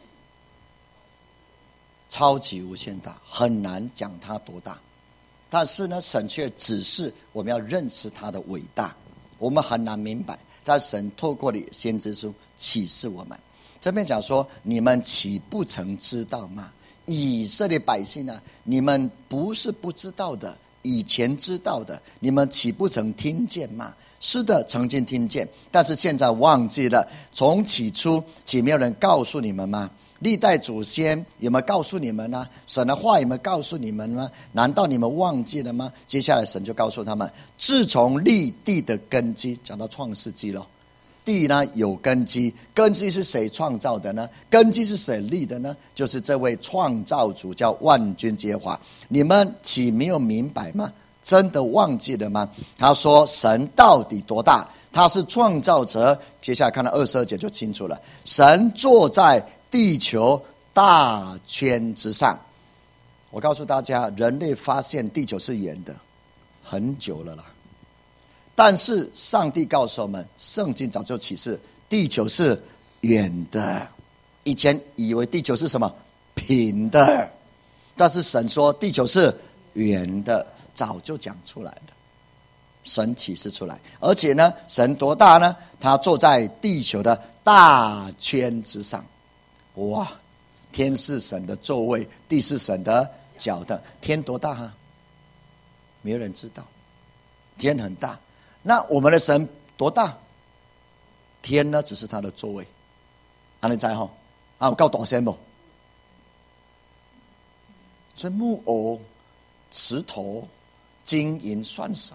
超级无限大，很难讲他多大。但是呢，神却指示我们要认识他的伟大，我们很难明白。但神透过你先知书启示我们，这边讲说，你们岂不曾知道吗？以色列百姓啊，你们不是不知道的，以前知道的，你们岂不曾听见吗？是的，曾经听见，但是现在忘记了。从起初岂没有人告诉你们吗？历代祖先有没有告诉你们呢？神的话有没有告诉你们吗？难道你们忘记了吗？接下来神就告诉他们，自从立地的根基，讲到创世纪了，地呢有根基，根基是谁创造的呢？根基是谁立的呢？就是这位创造主，叫万军之耶和华。你们岂没有明白吗？真的忘记了吗？他说神到底多大？他是创造者。接下来看到二十二节就清楚了，神坐在地球大圈之上。我告诉大家，人类发现地球是圆的很久了啦，但是上帝告诉我们，圣经早就启示地球是圆的。以前以为地球是什么？平的，但是神说地球是圆的，早就讲出来的，神启示出来。而且呢，神多大呢？他坐在地球的大圈之上。哇，天是神的座位，地是神的脚的。天多大哈？没有人知道。天很大。那我们的神多大？天呢，只是他的座位。安你知吼？啊，有够大声不？ 所以木偶、石头、金银算什么？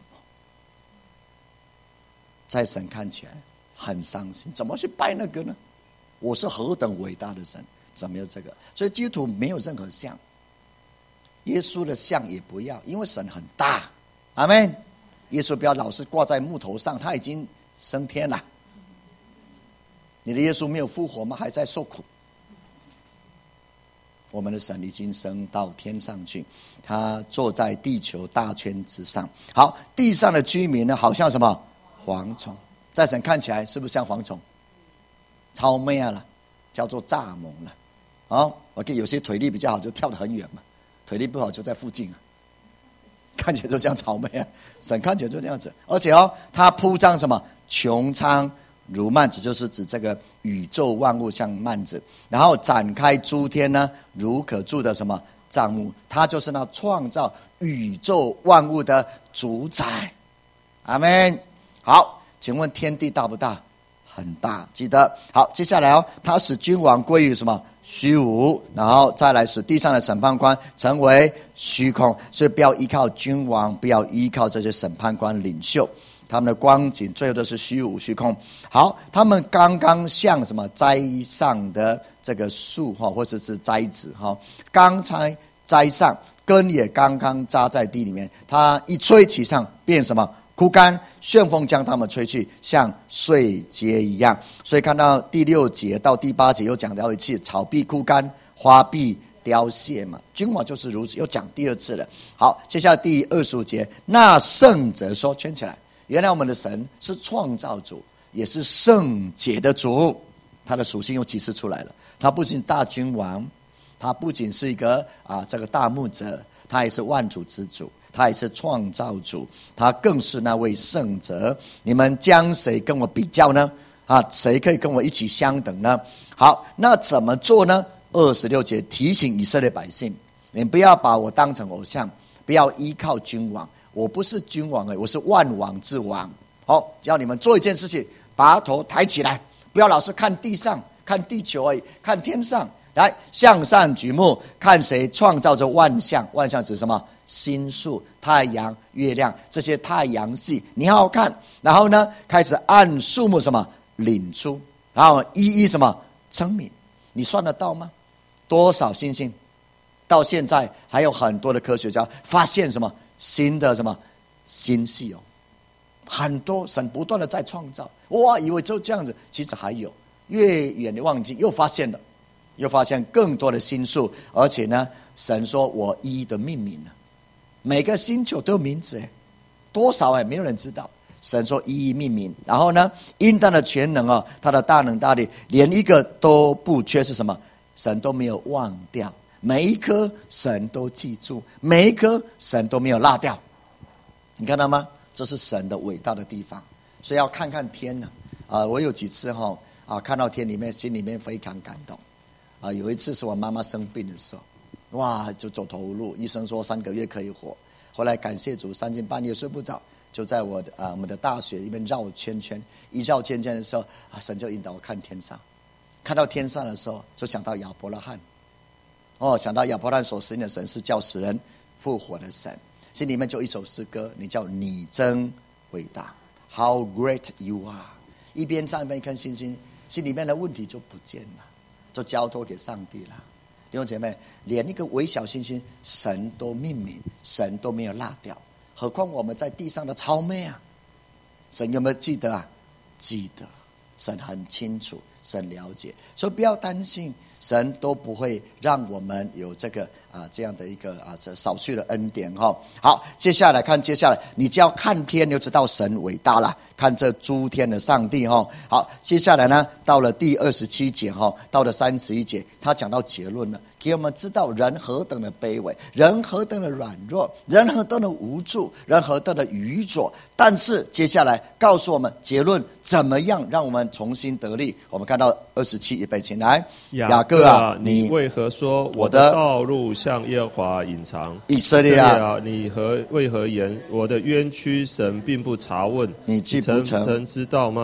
在神看起来很伤心，怎么去拜那个呢？我是何等伟大的神，怎么有这个？所以基督徒没有任何像，耶稣的像也不要，因为神很大。阿们。耶稣不要老是挂在木头上，他已经升天了。你的耶稣没有复活吗？还在受苦。我们的神已经升到天上去，他坐在地球大圈之上。好，地上的居民呢，好像什么蝗虫，在神看起来是不是像蝗虫？超美啊了，叫做蚱蜢了。哦，我看有些腿力比较好就跳得很远嘛，腿力不好就在附近啊。看起来就像草莓啊，神看起来就这样子。而且哦，他铺张什么穹苍如幔子，就是指这个宇宙万物像幔子，然后展开诸天呢如可住的什么帐幕，他就是那创造宇宙万物的主宰。阿们。好，请问天地大不大？很大，记得。好，接下来哦，他使君王归于什么虚无，然后再来使地上的审判官成为虚空。所以不要依靠君王，不要依靠这些审判官领袖，他们的光景最后都是虚无虚空。好，他们刚刚像什么栽上的这个树或者是栽子，刚才栽上，根也刚刚扎在地里面，它一吹起上变什么枯干，旋风将他们吹去，像碎秸一样。所以看到第六节到第八节又讲到一次，草必枯干，花必凋谢嘛。君王就是如此，又讲第二次了。好，接下来第二十五节，那圣者说，圈起来，原来我们的神是创造主，也是圣洁的主，他的属性又启示出来了。他不仅大君王，他不仅是一个啊这个大牧者，他也是万主之主，他也是创造主，他更是那位圣者。你们将谁跟我比较呢？啊，谁可以跟我一起相等呢？好，那怎么做呢？二十六节提醒以色列百姓，你不要把我当成偶像，不要依靠君王，我不是君王而已，我是万王之王。好，叫你们做一件事情，把头抬起来，不要老是看地上，看地球而已，看天上，来向上举目，看谁创造着万象。万象指什么？星宿、太阳、月亮，这些太阳系你好好看。然后呢，开始按数目什么领出，然后一一什么称名。你算得到吗？多少星星？到现在还有很多的科学家发现什么新的什么星系哦，很多神不断的在创造。哇，以为就这样子，其实还有，越远的望境又发现了，又发现更多的星宿。而且呢，神说我一一的命名了，每个星球都有名字哎，多少哎，没有人知道。神说一一命名，然后呢，因他的全能哦，他的大能大力，连一个都不缺，是什么？神都没有忘掉，每一颗神都记住，每一颗神都没有落掉。你看到吗？这是神的伟大的地方。所以要看看天呢、啊呃、我有几次哈、哦、啊，看到天里面，心里面非常感动啊。有一次是我妈妈生病的时候，哇，就走投无路，医生说三个月可以活。后来感谢主，三更半夜睡不着，就在我的啊我们的大学里面绕圈圈，一绕圈圈的时候啊，神就引导我看天上，看到天上的时候，就想到亚伯拉罕，哦，想到亚伯拉罕所信的神是叫死人复活的神，心里面就一首诗歌，你叫你真伟大 ，How great you are！ 一边站一边看星星，心里面的问题就不见了，就交托给上帝了。弟兄姐妹，连一个微小星星，神都命名，神都没有落掉，何况我们在地上的草莓啊？神有没有记得啊？记得，神很清楚，神了解，所以不要担心，神都不会让我们有这个啊这样的一个啊这少许的恩典哈、哦。好，接下来看，接下来你只要看天，你就知道神伟大了。看这诸天的上帝哈。好，接下来呢，到了第二十七节哈，到了三十一节，他讲到结论了，给我们知道人何等的卑微，人何等的软弱，人何等的无助，人何等的愚拙。但是接下来告诉我们结论怎么样让我们重新得力。我们看到二十七，预备起来。 雅各啊，你为何说我的道路向耶和华隐藏？ 以色列啊， 你何为何言我的冤屈神并不查问？ 你既不曾曾知道吗？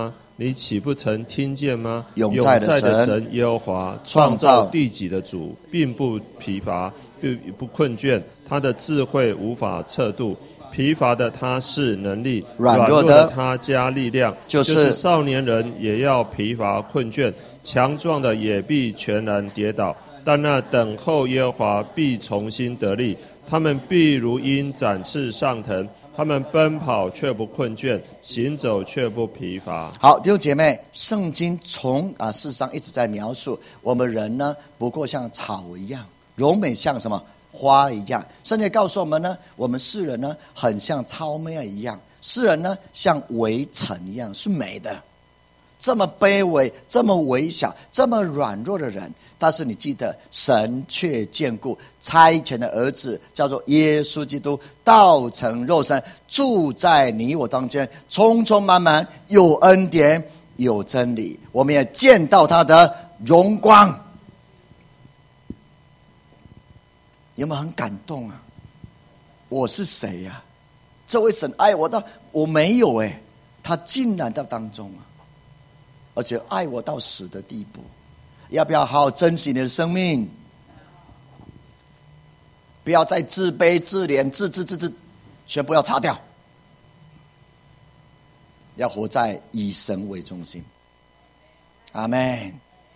你岂不曾听见吗？ 永在的神神耶和华创造地极的主，并不疲乏，并不困倦，他的智慧无法测度。疲乏的他是能力， 软弱的软弱的他加力量。 就是、 就是少年人也要疲乏困倦，强壮的也必全然跌倒。但那等候耶和华必重新得力，他们必如鹰展翅上腾，他们奔跑却不困倦，行走却不疲乏。 好，弟兄姐妹，圣经从啊事实上一直在描述我们人呢，不过像草一样，柔美像什么？花一样。圣经告诉我们呢，我们世人呢，很像草莓一样，世人呢像微尘一样，是美的。这么卑微，这么微小，这么软弱的人，但是你记得，神却眷顾，差遣的儿子叫做耶稣基督，道成肉身，住在你我当间，充充满满，有恩典，有真理。我们也见到他的荣光。有没有很感动啊？我是谁呀、啊？这位神爱我到我没有哎，他竟然到当中啊，而且爱我到死的地步。要不要好好珍惜你的生命？不要再自卑、自怜、自自自自，全部要擦掉。要活在以神为中心。阿们。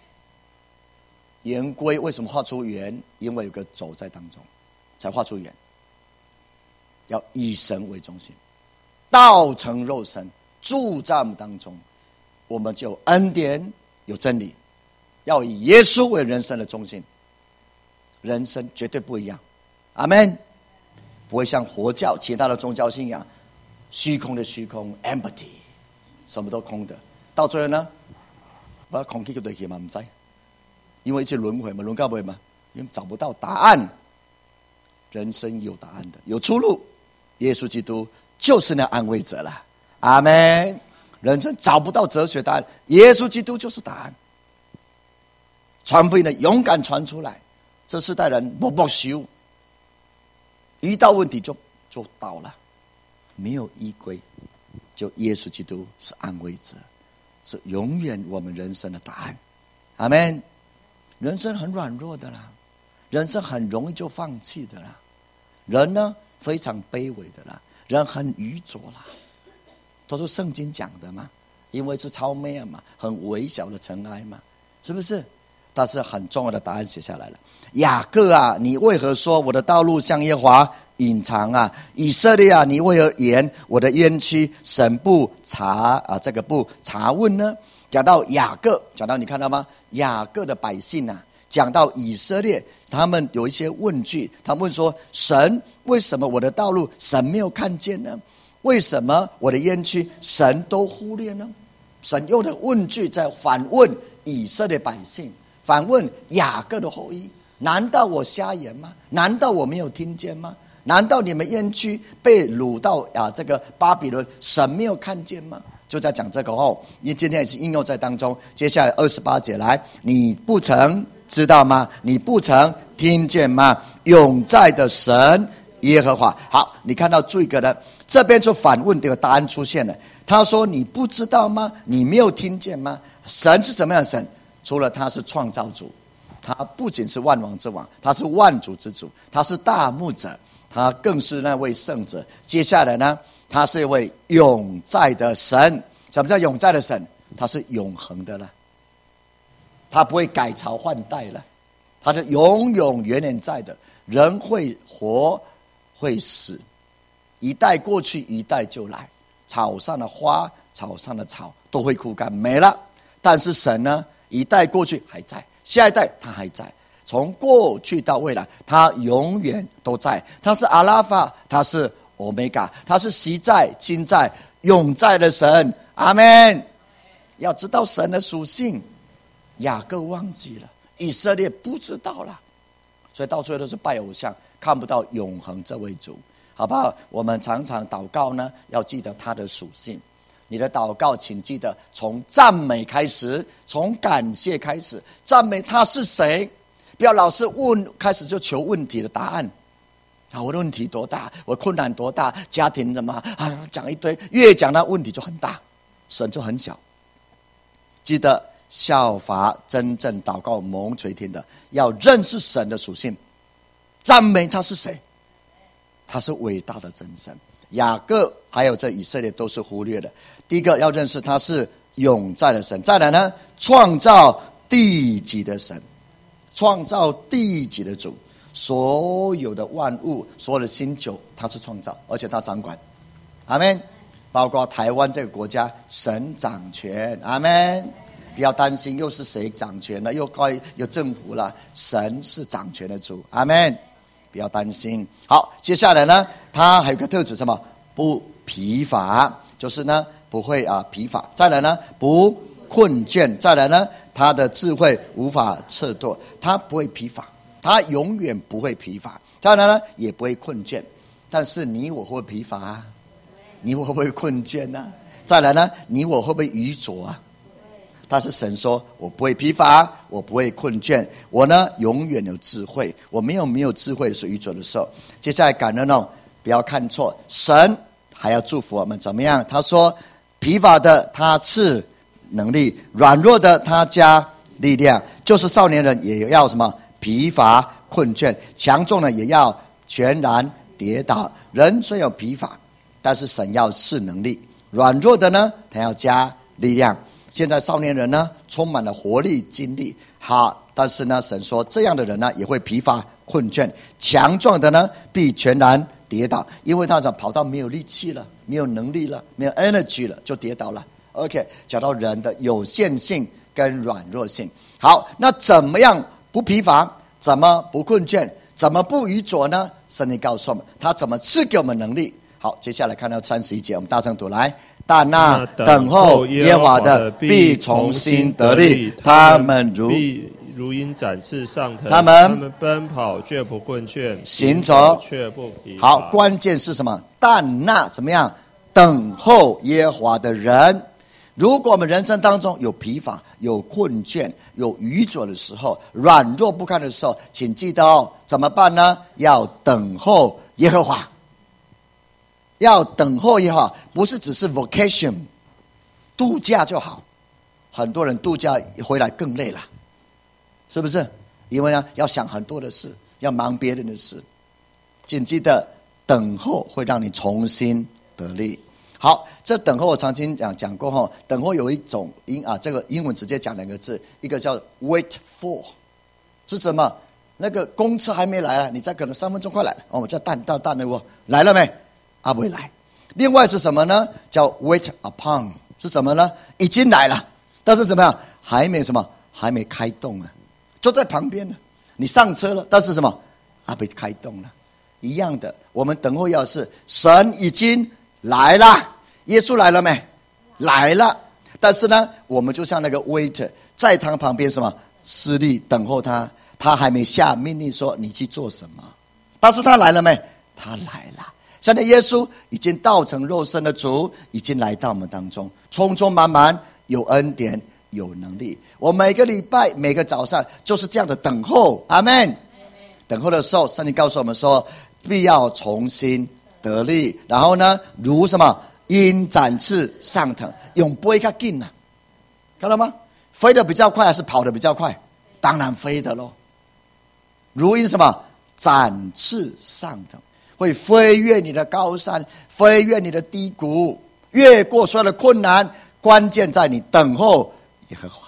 圆规为什么画出圆？因为有个轴在当中，才画出圆。要以神为中心，道成肉身，住在我们当中，我们就有恩典，有真理。要以耶稣为人生的中心，人生绝对不一样。阿们。不会像佛教其他的宗教信仰，虚空的虚空 empty， 什么都空的，到最后呢，把空气就对起嘛，唔知。因为一直轮回嘛，轮到不会嘛，因为找不到答案。人生有答案的，有出路。耶稣基督就是那安慰者了。阿们。人生找不到哲学答案，耶稣基督就是答案。传福音的勇敢传出来，这世代人不不修，遇到问题就就倒了，没有依归，就耶稣基督是安慰者，是永远我们人生的答案。阿们。人生很软弱的啦，人生很容易就放弃的啦，人呢非常卑微的啦，人很愚拙啦，都是圣经讲的嘛，因为是草莓嘛，很微小的尘埃嘛，是不是？但是很重要的答案写下来了。雅各啊，你为何说我的道路向耶和华隐藏啊？以色列啊，你为何言我的冤屈神不查啊？这个不查问呢？讲到雅各，讲到你看到吗？雅各的百姓啊，讲到以色列，他们有一些问句，他们问说：神为什么我的道路神没有看见呢？为什么我的冤屈神都忽略呢？神用的问句在反问以色列百姓，反问雅各的后裔：难道我瞎眼吗？难道我没有听见吗？难道你们冤屈被掳到啊这个巴比伦，神没有看见吗？就在讲这个后，因为今天也是应用在当中。接下来二十八节来，你不曾知道吗？你不曾听见吗？永在的神耶和华。好，你看到这个呢，这边就反问这个答案出现了。他说：你不知道吗？你没有听见吗？神是什么样的神？除了他是创造主，他不仅是万王之王，他是万主之主，他是大牧者，他更是那位圣者。接下来呢，他是一位永在的神。什么叫永在的神？他是永恒的了，他不会改朝换代了，他是永永远远在的。人会活会死，一代过去一代就来，草上的花草上的草都会枯干没了，但是神呢，一代过去还在，下一代他还在，从过去到未来他永远都在。他是阿拉法，他是欧米伽，他是昔在今在永在的神。阿们。要知道神的属性，雅各忘记了，以色列不知道了，所以到最后都是拜偶像，看不到永恒这位主，好不好？我们常常祷告呢，要记得他的属性。你的祷告请记得从赞美开始，从感谢开始，赞美他是谁，不要老是问，开始就求问题的答案啊！我的问题多大，我困难多大，家庭怎么啊？讲一堆，越讲那问题就很大，神就很小。 记得效法真正祷告蒙垂听的，要认识神的属性，赞美他是谁，他是伟大的真神。雅各还有这以色列都是忽略的。第一个要认识他是永在的神，再来呢，创造地极的神，创造地极的主，所有的万物，所有的星球，他是创造，而且他掌管。阿们。包括台湾这个国家，神掌权。阿们。不要担心又是谁掌权了，又该有政府了，神是掌权的主。阿们。不要担心。好，接下来呢，他还有个特质，什么？不疲乏，就是呢不会啊疲乏。再来呢，不困倦。再来呢，他的智慧无法测度，他不会疲乏，他永远不会疲乏。再来呢，也不会困倦。但是你我会不会疲乏啊？你我会不会困倦呢、啊？再来呢，你我会不会愚拙啊？但是神说，我不会疲乏，我不会困倦，我呢永远有智慧。我没有没有智慧的时候，愚拙的时候。接下来感恩哦，不要看错，神还要祝福我们怎么样？他说，疲乏的他赐能力，软弱的他加力量。就是少年人也要什么？疲乏困倦，强壮的也要全然跌倒。人虽有疲乏，但是神要赐能力。软弱的呢，他要加力量。现在少年人呢，充满了活力精力，好，但是呢，神说这样的人呢，也会疲乏困倦。强壮的呢，必全然跌倒，因为他想跑到没有力气了，没有能力了，没有 energy 了，就跌倒了。OK， 讲到人的有限性跟软弱性。好，那怎么样不疲乏？怎么不困倦？怎么不愚拙呢？圣经告诉我们，他怎么赐给我们能力。好，接下来看到三十一节，我们大声读来。但那等候耶和华的必重新得力，他们如如鹰展翅上腾， 他们他们奔跑却不困倦， 行走却不疲乏。 好，关键是什么？但那怎么样？等候耶和华的人。如果我们人生当中有疲乏、有困倦、有愚拙的时候，软弱不堪的时候，请记得哦，怎么办呢？要等候耶和华。要等候耶和华，不是只是 vacation 度假就好。很多人度假回来更累了，是不是？因为呢，要想很多的事，要忙别人的事。请记得，等候会让你重新得力。好，这等候我曾经讲讲过哈，等候有一种英啊，这个英文直接讲两个字，一个叫 wait for， 是什么？那个公车还没来啊，你再可能三分钟快来了，哦，我叫蛋到蛋了，我来了没？啊，不会来。另外是什么呢？叫 wait upon， 是什么呢？已经来了，但是怎么样？还没什么，还没开动啊，就在旁边呢。你上车了，但是什么？啊，被开动了。一样的，我们等候要是神已经来了，耶稣来了没？来了。但是呢，我们就像那个 waiter， 在他旁边什么？施力等候他，他还没下命令说你去做什么，但是他来了没？他来了。现在耶稣已经道成肉身的主已经来到我们当中，充充满满，有恩典，有能力。我每个礼拜每个早上就是这样的等候。阿们。等候的时候，圣经告诉我们说，必要重新得力。然后呢，如什么鹰展翅上腾，永不会较紧啊，看到吗？飞得比较快还是跑得比较快？当然飞的咯。如鹰什么展翅上腾，会飞越你的高山，飞越你的低谷，越过所有的困难。关键在你等候耶和华。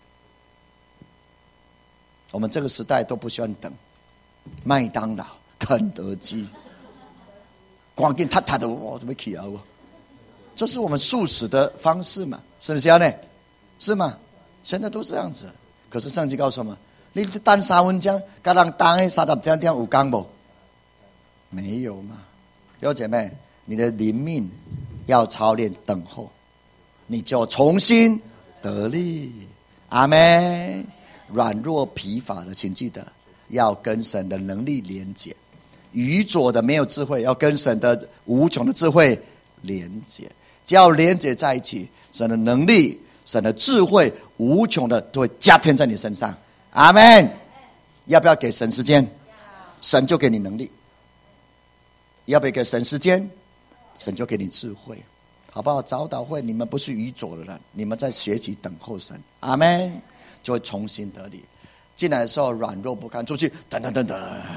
我们这个时代都不喜欢等，麦当劳、肯德基，光紧踏踏的，我怎么起啊？这是我们速食的方式嘛？是不是呢？是吗？现在都这样子。可是圣经告诉我们，你等三分钟，跟人等那三十点点有讲不？没有嘛？弟兄姐妹，你的灵命要操练等候，你就重新得力。阿们。软弱疲乏的，请记得要跟神的能力连结；愚拙的、没有智慧，要跟神的无穷的智慧连结。只要连结在一起，神的能力、神的智慧无穷的都会加添在你身上。阿们。要不要给神时间？神就给你能力。要不要给神时间？神就给你智慧。 好不好？早祷会你们不是愚拙的人，你们在学习等候神，阿们，就会重新得力。进来的时候软弱不堪，出去等等等等，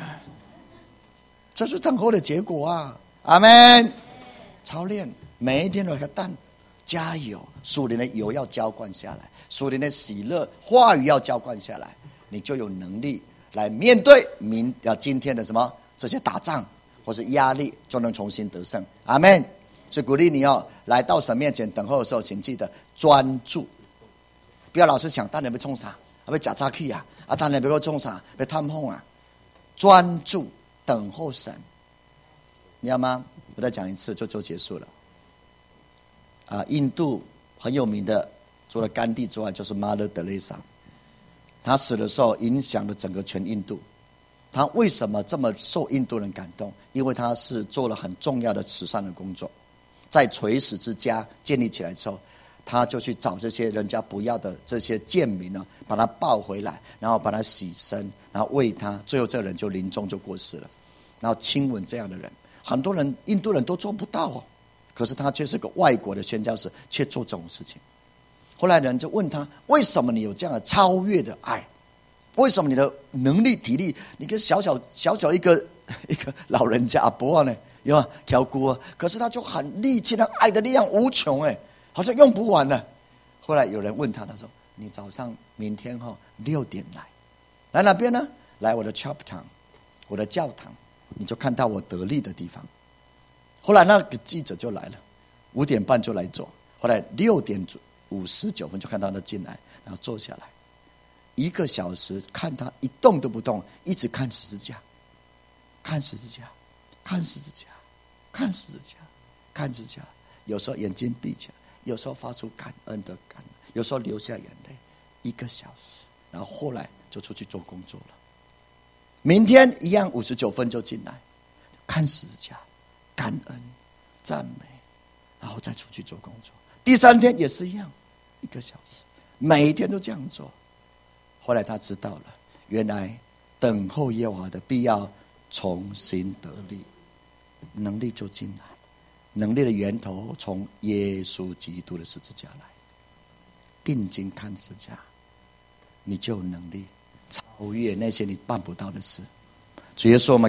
这是等候的结果啊！阿们。操练每一天都有个蛋，加油，属灵的油要浇灌下来，属灵的喜乐话语要浇灌下来，你就有能力来面对明啊今天的什么这些打仗或是压力，就能重新得胜。阿们。所以鼓励你要来到神面前等候的时候，请记得专注，不要老是想当然被冲啥，被假诈去啊，啊当然被我冲啥，被探风啊，专注等候神，你知道吗？我再讲一次就就结束了。啊，印度很有名的，除了甘地之外，就是 Mother Teresa。他死的时候影响了整个全印度。他为什么这么受印度人感动？因为他是做了很重要的慈善的工作。在垂死之家建立起来之后，他就去找这些人家不要的这些贱民呢，把他抱回来，然后把他洗身，然后喂他，最后这个人就临终就过世了。然后亲吻这样的人，很多人印度人都做不到哦，可是他却是个外国的宣教士，却做这种事情。后来人就问他，为什么你有这样的超越的爱？为什么你的能力体力，你跟小小小小一个一个老人家阿伯呢？有啊，挑姑啊，可是他就很力气，那爱的力量无穷哎，好像用不完了。后来有人问他，他说：“你早上明天哈、哦、六点来，来哪边呢？来我的 chapel， 我的教堂，你就看到我得力的地方。”后来那个记者就来了，五点半就来做，后来六点五十九分就看到他进来，然后坐下来，一个小时看他一动都不动，一直看十字架，看十字架，看十字架。看十字架，看十字架，有时候眼睛闭起来，有时候发出感恩的感恩，有时候流下眼泪，一个小时，然后后来就出去做工作了。明天一样五十九分就进来，看十字架，感恩，赞美，然后再出去做工作。第三天也是一样，一个小时，每一天都这样做。后来他知道了，原来等候耶和华的必要重新得力。能力就进来，能力的源头从耶稣基督的十字架来。定睛看十字架，你就有能力超越那些你办不到的事。主耶稣，我们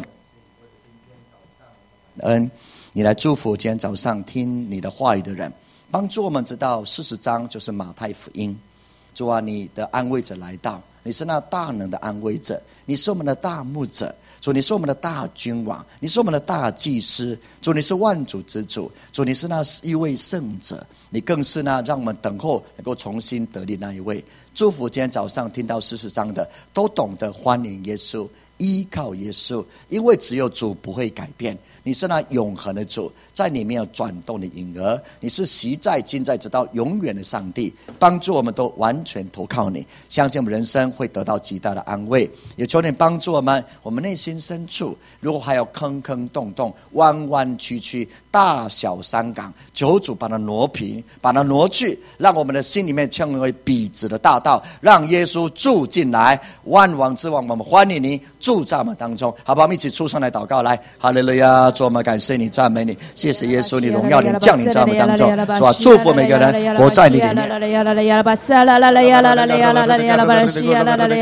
恩，你来祝福今天早上听你的话语的人，帮助我们知道四十章就是马太福音。主啊，你的安慰者来到，你是那大能的安慰者，你是我们的大牧者。主，你是我们的大君王，你是我们的大祭司。主，你是万主之主。主，你是那一位圣者，你更是那让我们等候能够重新得力那一位。祝福今天早上听到事实上的都懂得欢迎耶稣，依靠耶稣，因为只有主不会改变。你是那永恒的主，在里面有转动的影儿。你是昔在今在直到永远的上帝，帮助我们都完全投靠你，相信我们人生会得到极大的安慰。也求你帮助我们，我们内心深处如果还有坑坑洞洞、弯弯曲曲、大小山岗，求主把它挪平，把它挪去，让我们的心里面成为笔直的大道，让耶稣住进来。万王之王，我们欢迎你住在我们当中，好不好？我们一起出声来祷告，来，哈利路亚！主，我们感谢你，赞美你，谢谢耶稣，你荣耀你降临在我们当中，主啊，祝福每个人活在你里面。